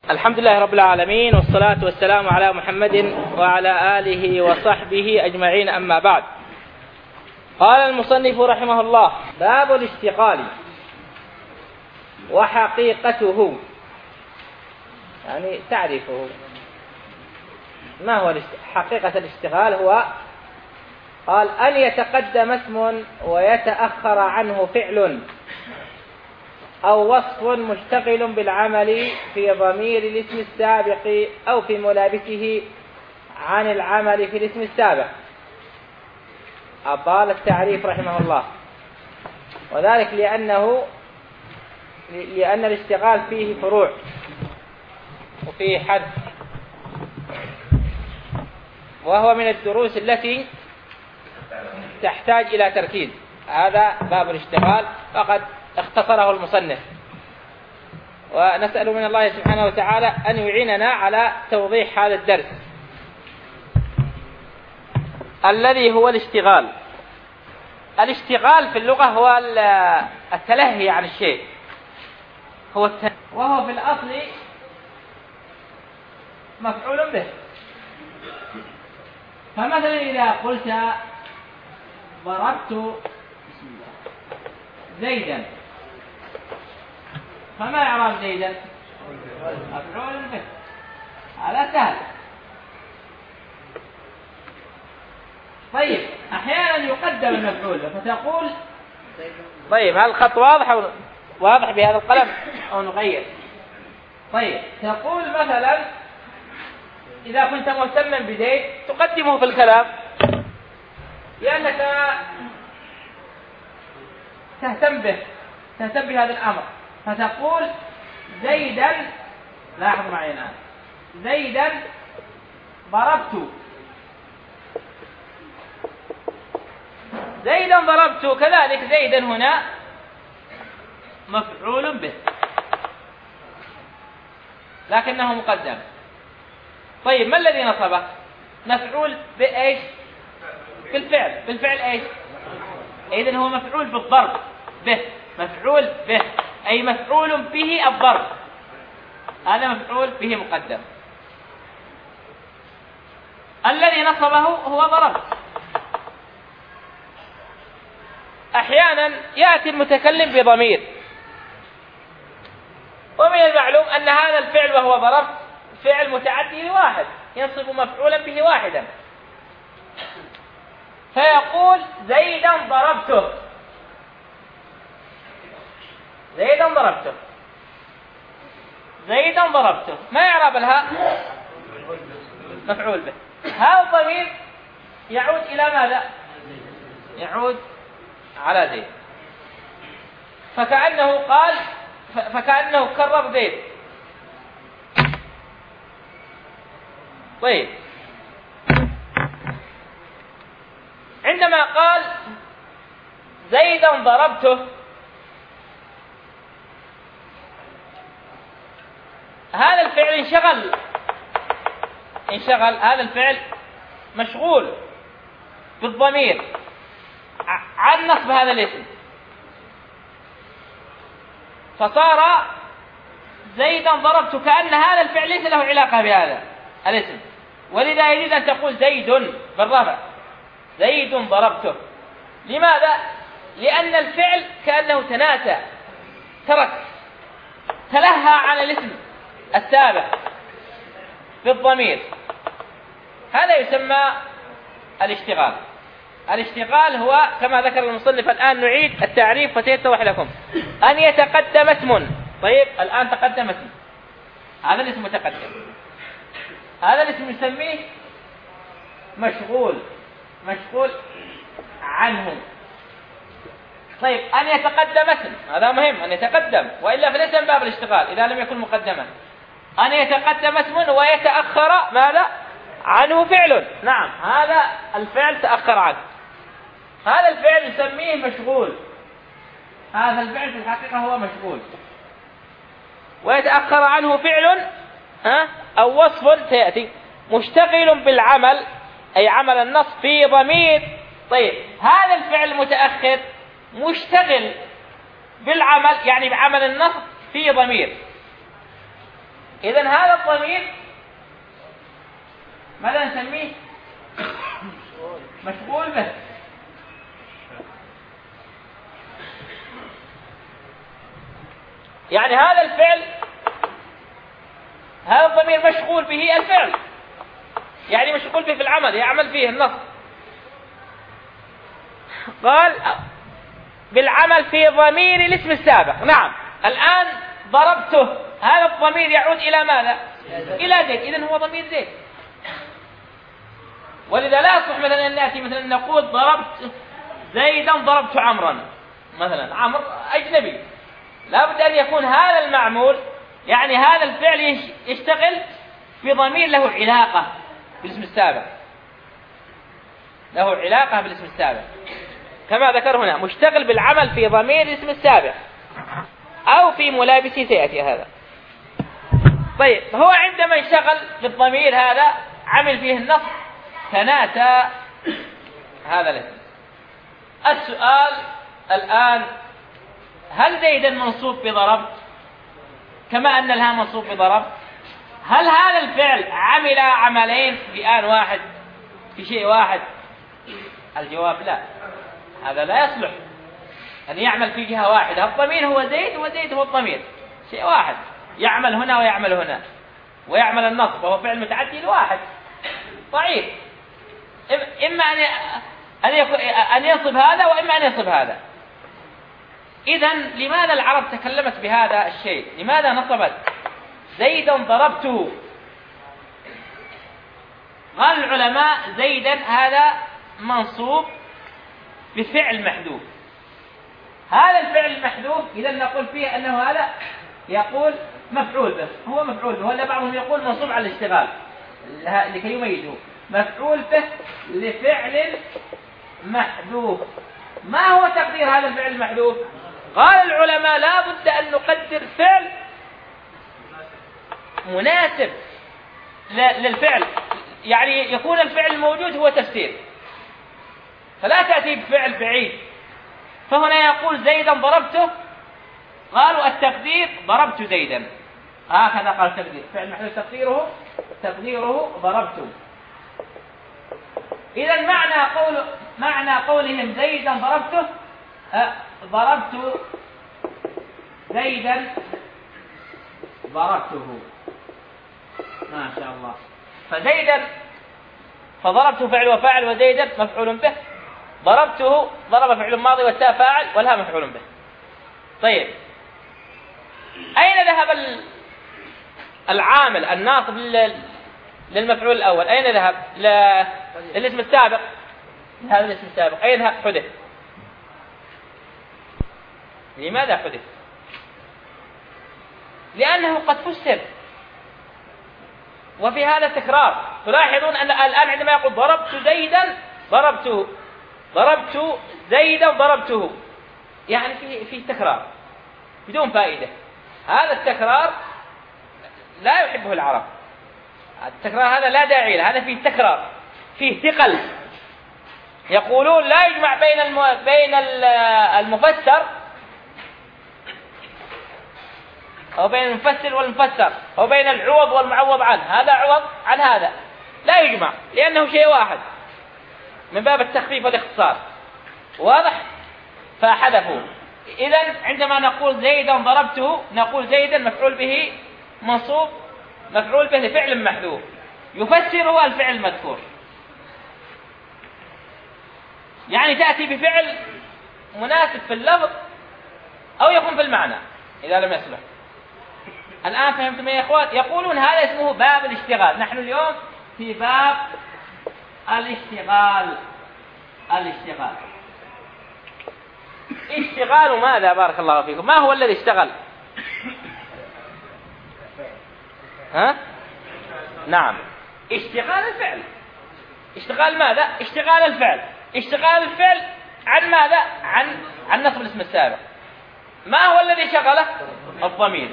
الحمد لله رب العالمين، والصلاة والسلام على محمد وعلى آله وصحبه أجمعين، أما بعد. قال المصنف رحمه الله: باب الاشتغال وحقيقته، يعني تعريفه. ما هو حقيقة الاشتغال؟ هو قال أن يتقدم اسم ويتأخر عنه فعل أو وصف مشتغل بالعمل في ضمير الاسم السابق أو في ملابسه عن العمل في الاسم السابق. أطال التعريف رحمه الله، وذلك لأن الاشتغال فيه فروع وفيه حد، وهو من الدروس التي تحتاج إلى تركيز. هذا باب الاشتغال فقد اختصره المصنف، ونسأل من الله سبحانه وتعالى أن يعيننا على توضيح هذا الدرس الذي هو الاشتغال. الاشتغال في اللغة هو التلهي عن الشيء، وهو في الأصل مفعول به. فمثلا إذا قلت ضربت زيدا، فما إعراب زيدا؟ مفعول به. هذا سهل. طيب، أحيانا يقدم المفعول فتقول طيب هل الخط واضح بهذا القلم أو نغير؟ طيب، تقول مثلا إذا كنت مهتما بزيد تقدمه في الكلام لأنك تهتم بهذا الأمر، فتقول زيدا، لاحظ معي الآن، زيدا ضربت، زيدا ضربت. كذلك زيدا هنا مفعول به لكنه مقدم. طيب، ما الذي نصبه؟ مفعول بإيش؟ بالفعل إيش؟ إذن هو مفعول بالضرب به، مفعول به أي مفعول به الضرب، هذا مفعول به مقدم. الذي نصبه هو ضرب. أحيانا يأتي المتكلم بضمير، ومن المعلوم أن هذا الفعل وهو ضرب فعل متعدي لواحد ينصب مفعولا به واحدا، فيقول زيدا ضربته، زيدا ضربته، زيدا ضربته. ما إعراب الهاء؟ مفعول به. هذا الضمير يعود إلى ماذا؟ يعود على زيد، فكأنه كرر زيد. طيب، عندما قال زيدا ضربته، هذا الفعل انشغل، هذا الفعل مشغول بالضمير عن نصب هذا الاسم، فصار زيدا ضربت كأن هذا الفعل ليس له علاقة بهذا الاسم، ولذا يريد أن تقول زيد بالرفع، زيد ضربته. لماذا؟ لأن الفعل كأنه تناسى، تلهى عن الاسم السابق بالضمير. هذا يسمى الاشتغال. الاشتغال هو كما ذكر المصنف، الآن نعيد التعريف فسيتضح لكم. أن يتقدم اسم. طيب، الآن تقدم اسم، هذا الاسم متقدم، هذا الاسم نسميه مشغول عنه. طيب، أن يتقدم اسم، هذا مهم، أن يتقدم، وإلا فليس من باب الاشتغال إذا لم يكن مقدما. أن يتقدم اسم ويتأخر ماذا؟ عنه فعل. نعم، هذا الفعل تأخر عنه، هذا الفعل نسميه مشغول، هذا الفعل في الحقيقة هو مشغول. ويتأخر عنه فعل أو وصف سيأتي مشتغل بالعمل، أي عمل النصب في ضمير. طيب، هذا الفعل المتأخر مشتغل بالعمل، يعني بعمل النصب في ضمير، إذن هذا الضمير ماذا نسميه؟ مشغول به. يعني هذا الفعل، هذا الضمير مشغول به الفعل، يعني مشغول به في العمل، يعمل فيه النصب. قال بالعمل في ضمير الاسم السابق. نعم، الآن ضربته، هذا الضمير يعود إلى ماذا؟ إلى زيد. إذن هو ضمير زيد. ولذا لا يصح مثلا أن نأتي مثلا نقول ضربت زيدا ضربت عمرا، مثلا عمرو أجنبي، لا بد أن يكون هذا المعمول، يعني هذا الفعل يشتغل في ضمير له علاقة بالاسم السابق، له علاقة بالاسم السابق، كما ذكر هنا مشتغل بالعمل في ضمير الاسم السابق أو في ملابسه سيأتي هذا. طيب، هو عندما انشغل بالضمير هذا عمل فيه النصب، تناسى هذا الاسم. السؤال الآن: هل زيدا منصوب بضربت كما أن لها منصوب بضربت؟ هل هذا الفعل عمل عملين في آن واحد في شيء واحد؟ الجواب لا، هذا لا يصلح أن يعمل في جهة واحدة. الضمير هو زيد وزيد هو الضمير، شيء واحد، يعمل هنا ويعمل هنا ويعمل النصب، وهو فعل متعدي لواحد ضعيف، إما أن ينصب هذا وإما أن ينصب هذا. إذن لماذا العرب تكلمت بهذا الشيء؟ لماذا نصبت زيدا ضربته؟ قال العلماء زيدا هذا منصوب بفعل محذوف. هذا الفعل المحذوف إذا نقول فيه أنه هذا يقول مفعول به، هو مفعول به، ولا بعضهم يقول منصوب على الاشتغال لكي يميزه، مفعول به لفعل محذوف. ما هو تقدير هذا الفعل المحذوف؟ قال العلماء لا بد أن نقدر فعل مناسب للفعل، يعني يكون الفعل الموجود هو تفسير، فلا تأتي بفعل بعيد. فهنا يقول زيدا ضربته، قالوا التقدير ضربت زيدا، هكذا قال التقدير، فعل محذوف تقديره ضربته. إذا معنى قولهم زيدا ضربته، ضربت زيدا ضربته، ما شاء الله. فزيدا فضربته فعل وفاعل، وزيدا مفعول به، ضربته ضرب فعل ماضي والتاء فاعل والها مفعول به. طيب، أين ذهب العامل الناصب للمفعول الأول؟ أين ذهب؟ للاسم السابق، هذا الاسم السابق أين حدث؟ لماذا حدث؟ لأنه قد فسر، وفي هذا تكرار. تلاحظون أن الآن عندما يقول ضربت زيدا ضربته، ضربت زيدا ضربته، يعني فيه تكرار بدون فائدة. هذا التكرار لا يحبه العرب، التكرار هذا لا داعي له، هذا فيه تكرار، فيه ثقل. يقولون لا يجمع بين المفسر أو بين المفسر والمفسر، أو بين العوض والمعوض عنه، هذا عوض عن هذا، لا يجمع لأنه شيء واحد من باب التخفيف والاختصار، واضح؟ فحذفوا. إذن عندما نقول زيدا ضربته نقول زيدا مفعول به منصوب، مفعول به لفعل محذوف يفسر الفعل المذكور، يعني تأتي بفعل مناسب في اللفظ أو يكون في المعنى إذا لم يصلح. الآن فهمتم يا إخوان؟ يقولون هذا اسمه باب الاشتغال. نحن اليوم في باب الاشتغال. اشتغال ماذا؟ بارك الله فيكم. ما هو الذي اشتغل؟ ها؟ نعم، اشتغال الفعل. اشتغال ماذا؟ اشتغال الفعل. اشتغال الفعل عن ماذا؟ عن نصب الاسم السابق. ما هو الذي شغله؟ الضمير،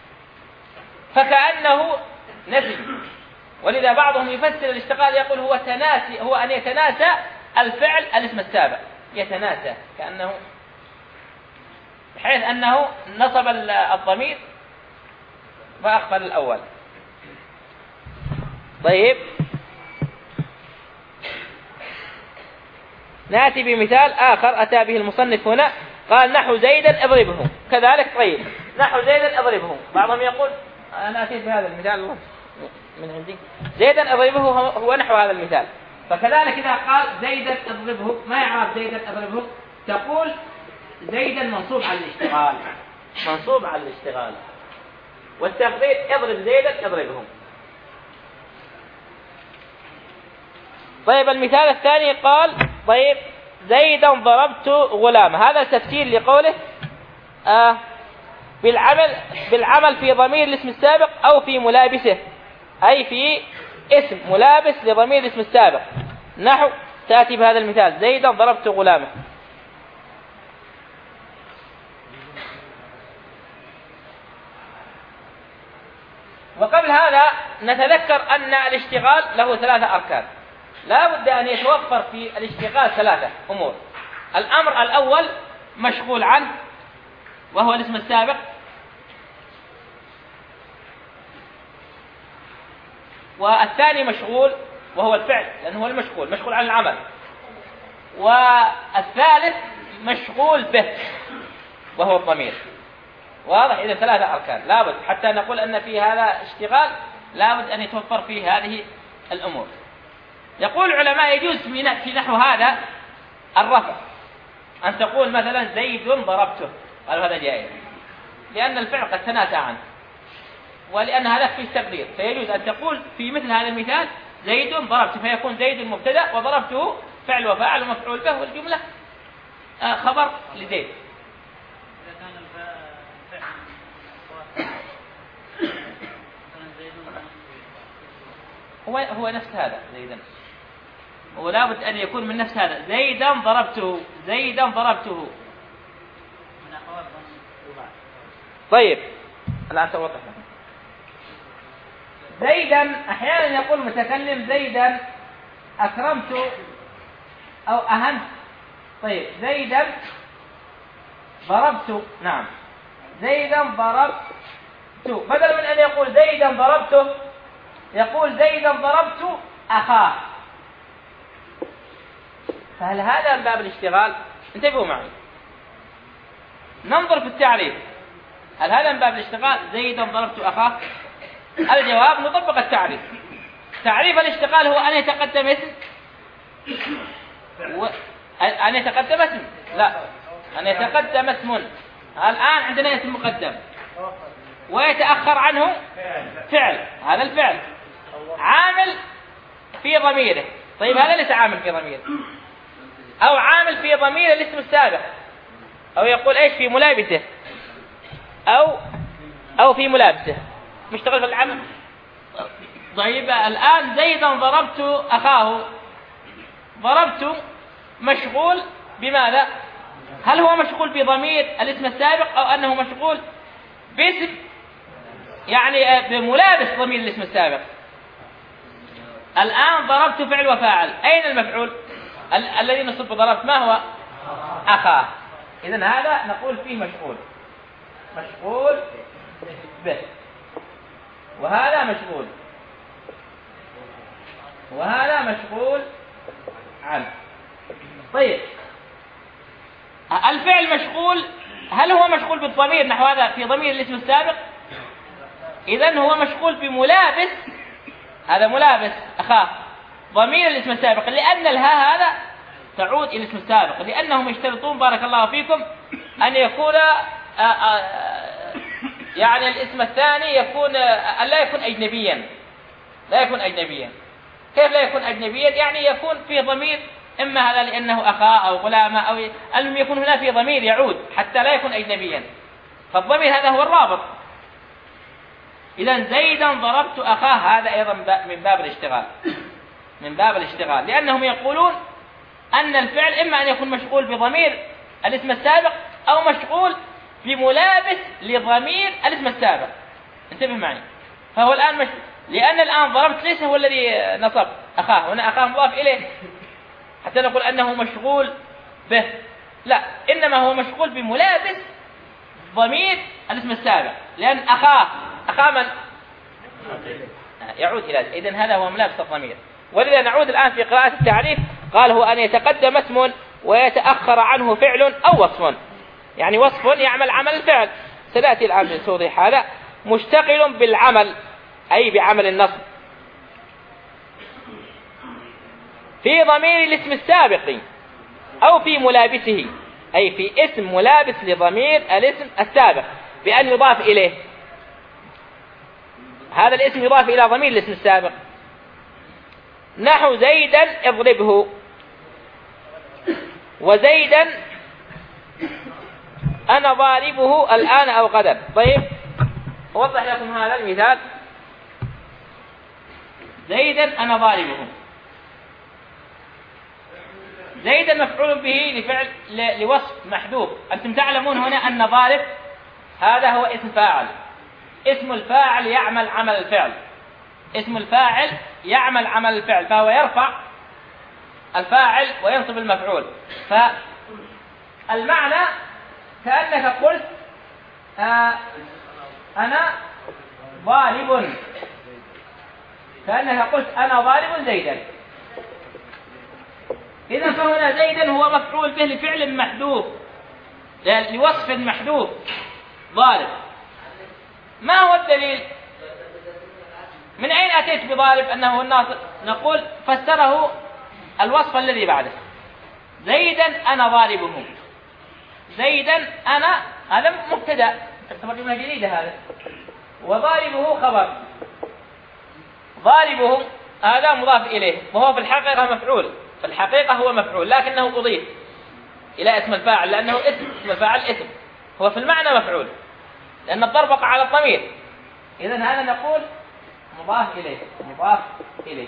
فكأنه نسي. ولذا بعضهم يفسر الاشتغال يقول هو تناسي، هو أن يتناسى الفعل الاسم السابق، يتناسى كأنه، بحيث أنه نصب الضمير فأخفل الأول. طيب نأتي بمثال آخر أتى به المصنف هنا، قال نحو زيدا اضربه كذلك. طيب نحو زيدا اضربه، بعضهم يقول أنا أتيت بهذا المثال من عندي، زيدا اضربه هو نحو هذا المثال. فكذلك إذا قال زيدا اضربه، ما يعرف زيدا اضربه، تقول زيدا منصوب على الاشتغال، منصوب على الاشتغال، والتقدير اضرب زيدا اضربه. طيب المثال الثاني قال طيب زيدا ضربت غلامه، هذا تفسير لقوله بالعمل في ضمير الاسم السابق أو في ملابسه، أي في اسم ملابس لضمير الاسم السابق. نحو تأتي بهذا المثال زيدا ضربت غلامه. وقبل هذا نتذكر أن الاشتغال له 3 أركان، لا بد أن يتوفر في الاشتغال 3 أمور. الأمر الأول مشغول عنه وهو الاسم السابق، والثاني مشغول وهو الفعل لأنه هو المشغول، مشغول عن العمل، والثالث مشغول به وهو الضمير. واضح؟ إذا 3 أركان لابد حتى نقول أن في هذا اشتغال لابد أن يتوفر فيه هذه الأمور. يقول العلماء يجوز في نحو هذا الرفع، أن تقول مثلا زيد ضربته، قالوا هذا جائز لأن الفعل قد تناسى عنه، ولأن هذا فيه تقدير، فيجوز أن تقول في مثل هذا المثال زيد ضربته، فيكون زيد مبتدأ وضربته فعل وفاعل ومفعول به، والجملة خبر لزيد. هو نفس هذا زيدا، ولا بد أن يكون من نفس هذا زيدا ضربته، زيدا ضربته. طيب الآن سأوضح لكم. زيدا أحيانا يقول متكلم زيدا أكرمت أو أهنت. طيب زيدا ضربت، نعم زيدا ضربت، بدل من أن يقول زيدا ضربته يقول زيدا ضربت أخاه. فهل هذا من باب الاشتغال؟ انتبهوا معي، ننظر في التعريف، هل هذا من باب الاشتغال زيدا ضربت أخاه؟ الجواب نطبق التعريف. تعريف الاشتغال هو أن يتقدم اسم أن يتقدم اسم، لا أن يتقدم اسم. الآن عندنا اسم مقدم ويتأخر عنه فعل، هذا الفعل عامل في ضميره. طيب هذا ليس عامل في ضميره، أو عامل في ضمير الاسم السابق، أو يقول إيش في ملابسه، أو في ملابسه مشتغل في العمل. طيب الآن زيدا ضربت أخاه، ضربت مشغول بماذا؟ هل هو مشغول بضمير الاسم السابق أو أنه مشغول باسم يعني بملابس ضمير الاسم السابق؟ الآن ضربت فعل وفاعل، أين المفعول الذي نصب ضربت؟ ما هو؟ أخاه. إذن هذا نقول فيه مشغول به، وهذا مشغول، وهذا مشغول عنه. طيب الفعل مشغول، هل هو مشغول بالضمير نحو هذا في ضمير الاسم السابق؟ إذن هو مشغول بملابس، هذا ملابس أخاه ضمير الاسم السابق، لأن الها هذا تعود إلى الاسم السابق، لأنهم يشترطون بارك الله فيكم أن يكون يعني الاسم الثاني يكون أن لا يكون أجنبيا، لا يكون أجنبيا. كيف لا يكون أجنبيا؟ يعني يكون في ضمير، إما هذا لأنه أخاه أو غلامه، أو المهم يكون هنا في ضمير يعود حتى لا يكون أجنبيا، فالضمير هذا هو الرابط. إذن زيدا ضربت أخاه هذا أيضا من باب الاشتغال، من باب الاشتغال، لأنهم يقولون أن الفعل إما أن يكون مشغول بضمير الاسم السابق أو مشغول بملابس لضمير الاسم السابق. انتبه معي، فهو الآن لأن الآن ضربت ليس هو الذي نصب أخاه، هنا أخاه مضاف إليه حتى نقول أنه مشغول به، لا، إنما هو مشغول بملابس ضمير الاسم السابق، لأن أخاه من؟ يعود إلى إذن هذا هو ملابس الضمير. ولذا نعود الآن في قراءة التعريف. قال هو أن يتقدم اسم ويتأخر عنه فعل أو وصف، يعني وصف يعمل عمل الفعل، سنأتي الآن لتوضيح هذا. مشتغل بالعمل أي بعمل النصب في ضمير الاسم السابق أو في ملابسه، أي في اسم ملابس لضمير الاسم السابق بأن يضاف إليه. هذا الاسم يضاف إلى ضمير الاسم السابق. نحو زيدا اضربه، وزيدا أنا ضاربه الآن أو غدا. طيب أوضح لكم هذا المثال. زيدا أنا ضاربه، زيدا مفعول به لفعل لوصف محذوف. أنتم تعلمون هنا أن ضارب هذا هو اسم فاعل، اسم الفاعل يعمل عمل الفعل، اسم الفاعل يعمل عمل الفعل، فهو يرفع الفاعل وينصب المفعول. فالمعنى كأنك قلت أنا ضارب، كأنك قلت أنا ضارب زيدا. إذن فهنا زيدا هو مفعول به لفعل محذوف لوصف محذوف ضارب. ما هو الدليل؟ من أين أتيت بضارب أنه الناصب؟ نقول فسره الوصف الذي بعده. زيدا أنا ضاربه، زيدا أنا هذا مبتدأ تعتبر جملة جديدة هذا، وضاربه خبر. ضاربه هذا مضاف إليه وهو في الحقيقة مفعول، في الحقيقة هو مفعول لكنه أضيف إلى اسم الفاعل لأنه اسم الفاعل اسم، هو في المعنى مفعول لأن الضرب وقع على الضمير. إذن هذا نقول مضاف إليه، مضاف إليه.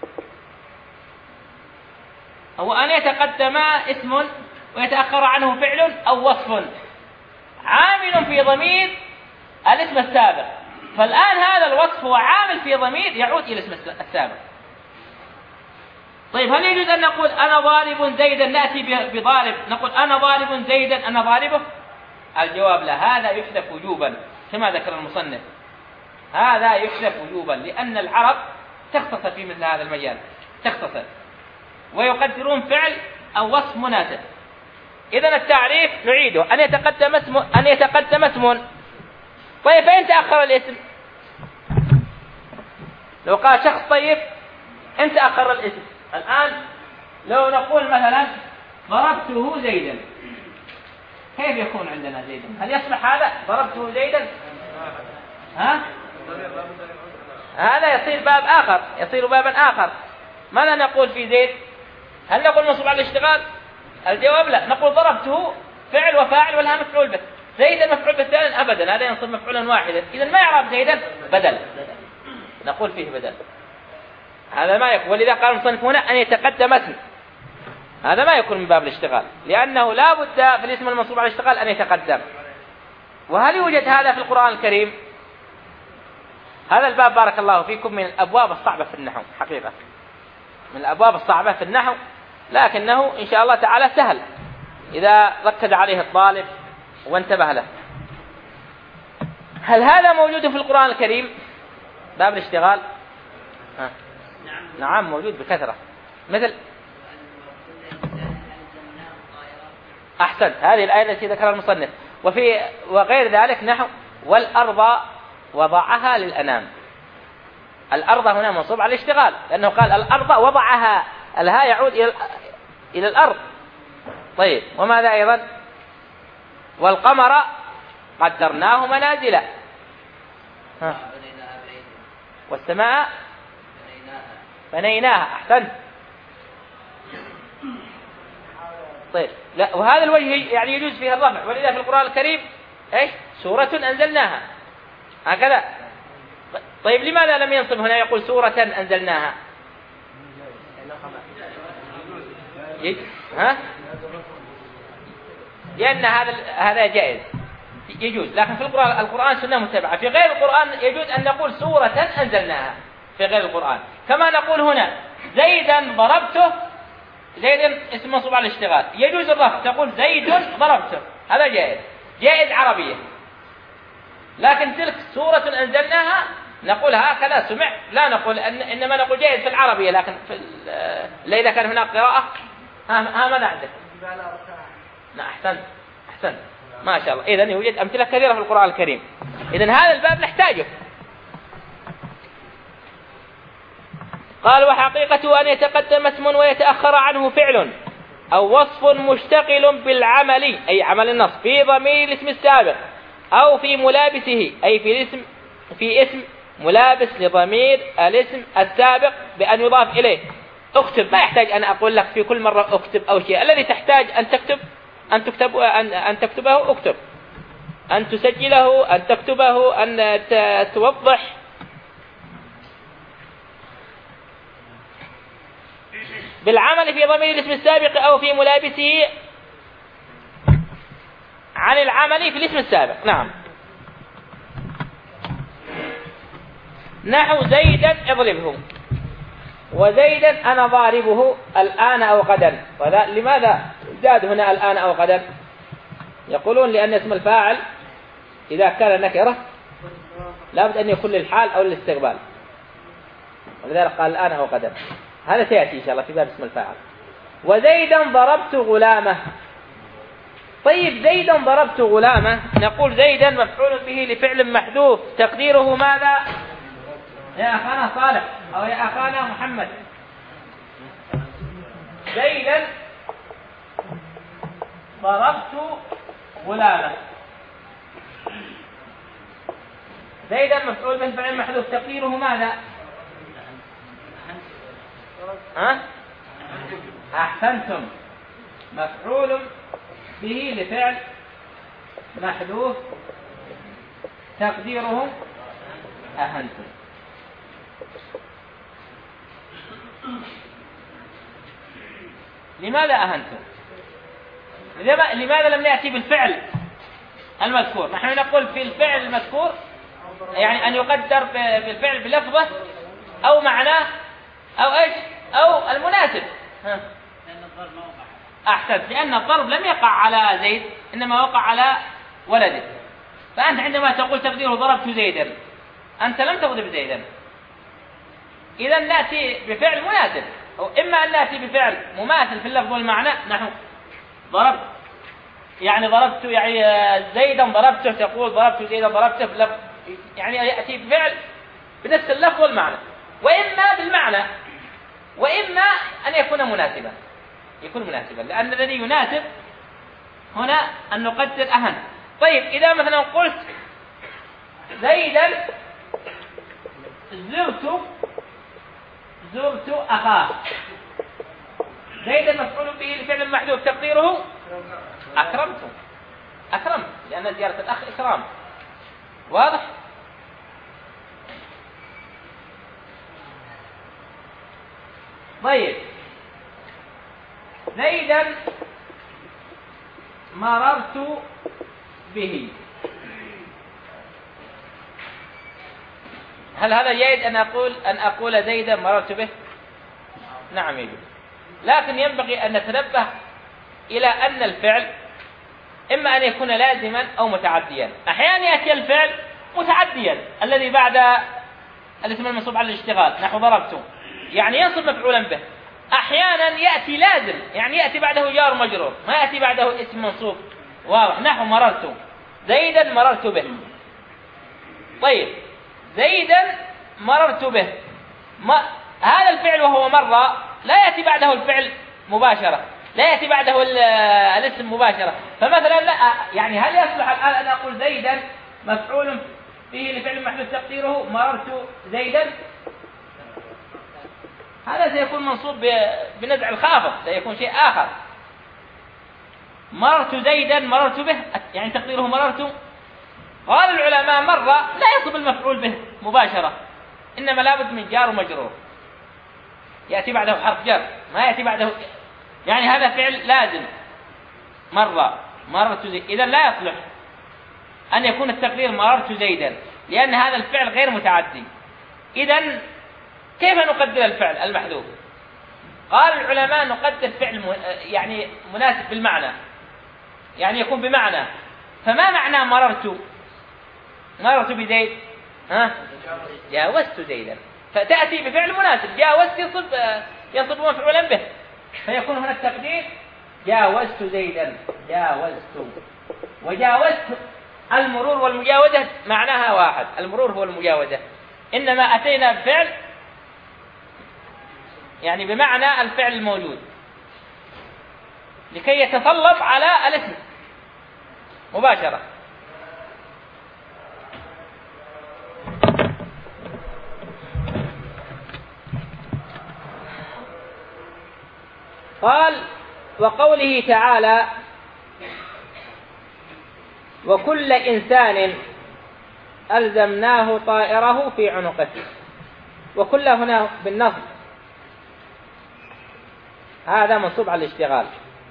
هو أن يتقدم اسم ويتأخر عنه فعل أو وصف عامل في ضمير الاسم السابق. فالآن هذا الوصف هو عامل في ضمير يعود إلى الاسم السابق. طيب هل يجوز أن نقول أنا ضارب زيدا، نأتي بضارب نقول أنا ضارب زيدا أنا ضاربه؟ الجواب لا، هذا يحذف وجوبا كما ذكر المصنف، هذا يحذف وجوبا لأن العرب تختصر في مثل هذا المجال، تختصر ويقدرون فعل أو وصف مناسب. إذن التعريف نعيده. أن يتقدم اسم. طيب فإن تأخر الاسم، لو قال شخص طيب إن تأخر الاسم الآن، لو نقول مثلا ضربته زيدا، كيف يكون عندنا زيدا؟ هل يصبح هذا ضربته زيدا؟ هذا يصير باب آخر، يصير بابا آخر. ماذا نقول في زيد؟ هل نقول منصوب على الاشتغال؟ الجواب لا، نقول ضربته فعل وفاعل والها مفعول به، زيدا مفعول به ثاني أبدا، هذا ينصب مفعولا واحدا. إذن ما يعرف زيدا بدل، نقول فيه بدل، هذا ما يكون. ولذا قال المصنف هنا أن يتقدم اسم، هذا ما يكون من باب الاشتغال لأنه لا بد في الاسم المنصوب على الاشتغال أن يتقدم. وهل يوجد هذا في القرآن الكريم؟ هذا الباب بارك الله فيكم من الأبواب الصعبة في النحو حقيقة، من الأبواب الصعبة في النحو، لكنه إن شاء الله تعالى سهل إذا ركز عليه الطالب وانتبه له. هل هذا موجود في القرآن الكريم باب الاشتغال؟ نعم موجود بكثرة. مثل أحسنت، هذه الآية التي ذكرها المصنف. وغير ذلك نحو والأرض وضعها للأنام. الأرض هنا منصوب على الاشتغال لأنه قال الأرض وضعها، الها يعود إلى الأرض. طيب وماذا أيضا؟ والقمر قدرناه منازل، والسماء بنيناها. أحسنت. طيب لا، وهذا الوجه يعني يجوز فيها الرفع، ولذا في القرآن الكريم ايش؟ سورة أنزلناها هكذا. طيب لماذا لم ينصب هنا يقول سورة أنزلناها؟ لأن هذا جائز يجوز، لكن في القرآن سنة متبعة. في غير القرآن يجوز أن نقول سورة أنزلناها في غير القرآن، كما نقول هنا زيدا ضربته، زيدا اسم منصوب على الاشتغال يجوز الرفع، تقول زيد ضربته، هذا جائز، جائز عربية. لكن تلك سورة أنزلناها نقول هكذا سمع، لا نقول إنما نقول جيد في العربية، لكن في لا إذا كان هناك قراءة ها ماذا عندك؟ لا أحسنت ما شاء الله. إذن يوجد أمثلة كثيرة في القرآن الكريم. إذن هذا الباب نحتاجه. قال وحقيقته أن يتقدم اسم ويتأخر عنه فعل أو وصف مشتغل بالعمل أي عمل النص في ضمير الاسم السابق أو في ملابسه أي في اسم ملابس لضمير الاسم السابق بأن يضاف إليه. اكتب، ما يحتاج أن أقول لك في كل مرة اكتب أو شيء. الذي تحتاج أن تكتبه اكتب، أن تسجله، أن تكتبه، أن توضح. بالعمل في ضمير الاسم السابق أو في ملابسه عن العمل في الاسم السابق. نعم. نحو زيدا اضربه، وزيدا أنا ضاربه الآن أو غدا. لماذا زاد هنا الآن أو غدا؟ يقولون لأن اسم الفاعل إذا كان نكرة لابد أن يكون للحال أو للاستقبال، ولذلك قال الآن أو غدا. هذا سيأتي إن شاء الله في باب اسم الفاعل. وزيدا ضربت غلامه. طيب زيدا ضربت غلامه، نقول زيدا مفعول به لفعل محذوف تقديره ماذا؟ يا أخانا صالح أو يا أخانا محمد. زيدا ضربت غلامه. زيدا مفعول به فعل محذوف تقديره ماذا؟ أحسنتم، مفعول به لفعل محذوف تقديره أهنتم. لماذا أهنتم؟ لماذا لم نأتي بالفعل المذكور؟ نحن نقول في الفعل المذكور يعني أن يقدر بالفعل بلفظه أو معناه أو إيش أو المناسب. أحسن، لأن الضرب لم يقع على زيد إنما وقع على ولده. فأنت عندما تقول تقديره ضربت زيدا أنت لم تضرب زيدا. إذا نأتي بفعل مناسب، أو إما أن نأتي بفعل مماثل في اللفظ والمعنى. نحن ضربت يعني ضربت يعني زيدا ضربته، تقول ضربت زيدا ضربته في لفظ يعني يأتي بفعل بنفس اللفظ والمعنى، وإما بالمعنى، وإما أن يكون مناسبا. يكون مناسبا لأن الذي يناسب هنا أن نقدر أهم. طيب إذا مثلا قلت زيدا زرت أخاه، زيدا مفعول به لفعل محذوف تقديره أكرمت، لأن زيارة الأخ إكرام. واضح؟ طيب زيدا مررت به، هل هذا جيد أن أقول زيدا مررت به؟ نعم يجوز، لكن ينبغي أن نتنبه إلى أن الفعل إما أن يكون لازما أو متعديا. أحيانا يأتي الفعل متعديا الذي بعد الاسم المنصوب على الاشتغال، نحو ضربت يعني ينصب مفعولا به. أحيانا يأتي لازم يعني يأتي بعده جار مجرور، ما يأتي بعده اسم منصوب واضح، نحو مررت زيدا مررت به. طيب زيدا مررت به، هذا الفعل وهو مر لا يأتي بعده الفعل مباشرة، لا يأتي بعده الاسم مباشرة. فمثلا لا يعني هل يصلح الآن أن أقول زيدا مفعول به لفعل محذوف تقديره مررت زيدا؟ هذا سيكون منصوب بنزع الخافض، سيكون شيء آخر. مررت زيدا مررت به يعني تقديره مررت. قال العلماء مرة لا يصب المفعول به مباشرة، إنما لابد من جار ومجرور يأتي بعده حرف جر، ما يأتي بعده يعني هذا فعل لازم مررت زيدا. إذا لا يصلح أن يكون التقدير مررت زيدا لأن هذا الفعل غير متعدي. إذا كيف نقدر الفعل المحذوف؟ قال العلماء نقدر فعل يعني مناسب بالمعنى، يعني يكون بمعنى. فما معنى مررت بزيد؟ جاوزت زيدا، فتأتي بفعل مناسب. جاوزت ينصب مفعولا به، فيكون هنا التقدير جاوزت زيدا. جاوزت وجاوزت. المرور والمجاوزة معناها واحد، المرور هو المجاوزة، إنما أتينا بفعل يعني بمعنى الفعل الموجود لكي يتطلب على الاسم مباشرة. قال وقوله تعالى وكل إنسان ألزمناه طائره في عنقه. وكل هنا بالنصب، هذا منصوب على الاشتغال.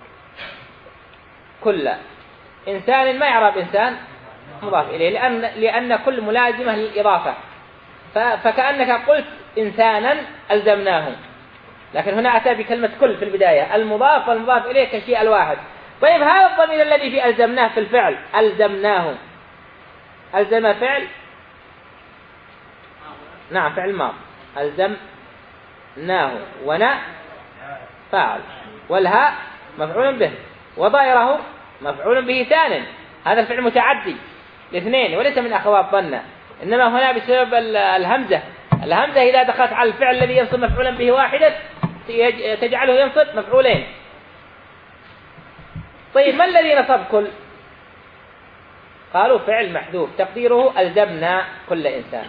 كل إنسان ما يعرف إنسان مضاف إليه لأن كل ملازمة للإضافة، فكأنك قلت إنسانا ألزمناه، لكن هنا أتى بكلمة كل في البداية، المضاف والمضاف إليه كالشيء الواحد. طيب هذا الضمير الذي في ألزمناه في الفعل، ألزمناه، ألزم فعل، نعم فعل ماضي، ألزمناه، ونا فاعل، والهاء مفعول به، وضائره مفعول به ثان. هذا الفعل متعدي لاثنين وليس من أخوات ظن، إنما هنا بسبب الهمزة. الهمزة إذا دخلت على الفعل الذي ينصب مفعولا به واحدا تجعله ينصب مفعولين. طيب ما الذي نصب كل؟ قالوا فعل محذوف تقديره ألزمنا كل إنسان.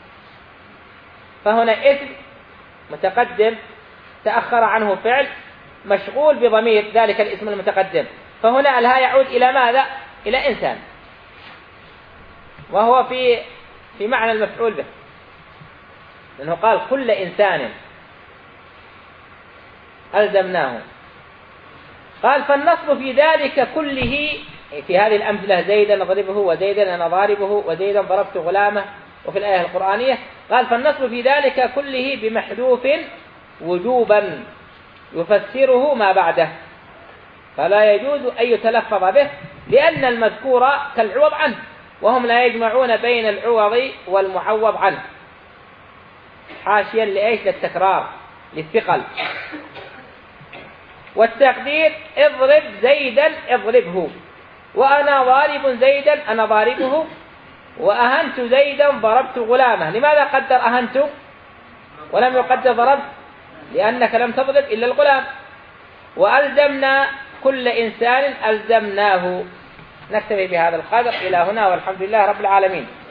فهنا اسم متقدم تأخر عنه فعل مشغول بضمير ذلك الاسم المتقدم، فهنا الهاء يعود إلى ماذا؟ إلى إنسان، وهو في معنى المفعول به، لأنه قال كل إنسان ألزمناه. قال فالنصب في ذلك كله، في هذه الأمثلة زيدا ضربه وزيدا أنا ضاربه وزيدا ضربت غلامه، وفي الآية القرآنية قال فالنصب في ذلك كله بمحذوف وجوبا يفسره ما بعده، فلا يجوز أن يتلفظ به لأن المذكور كالعوض عنه، وهم لا يجمعون بين العوض والمعوض عنه، حاشيا لإيش؟ للتكرار للثقل. والتقدير اضرب زيدا اضربه، وأنا ضارب زيدا أنا ضاربه، وأهنت زيدا ضربت غلامه. لماذا قدر أهنت ولم يقدر ضربت؟ لأنك لم تضرب إلا الغلام. وألزمنا كل إنسان ألزمناه. نكتفي بهذا القدر إلى هنا، والحمد لله رب العالمين.